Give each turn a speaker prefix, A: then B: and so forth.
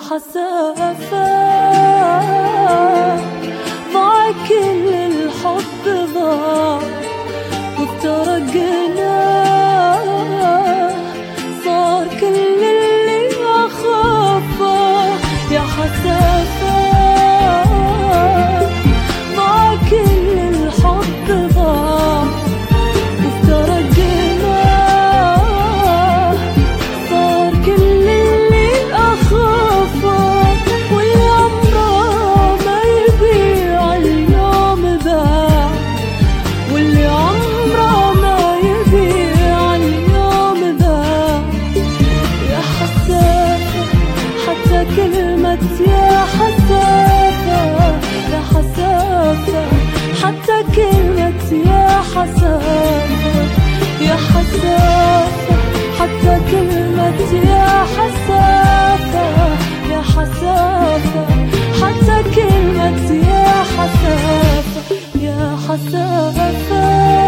A: حسافة ضاع كل الحب ضاع وافترقنا صار كل اللي أخافه يا حسافة ضاع كل الحب ضاع وافترقنا صار كل اللي أخافه واللي عمره ما يبيع اليوم باع واللي عمره ما يبيع اليوم باع يا حسافة حتى كلمة يا حسافة يا حسافة حتى كلمة يا حسافة يا حسافة حتى كلمة يا حسافة يا حسافة حتى كلمة يا حسافة يا حسافة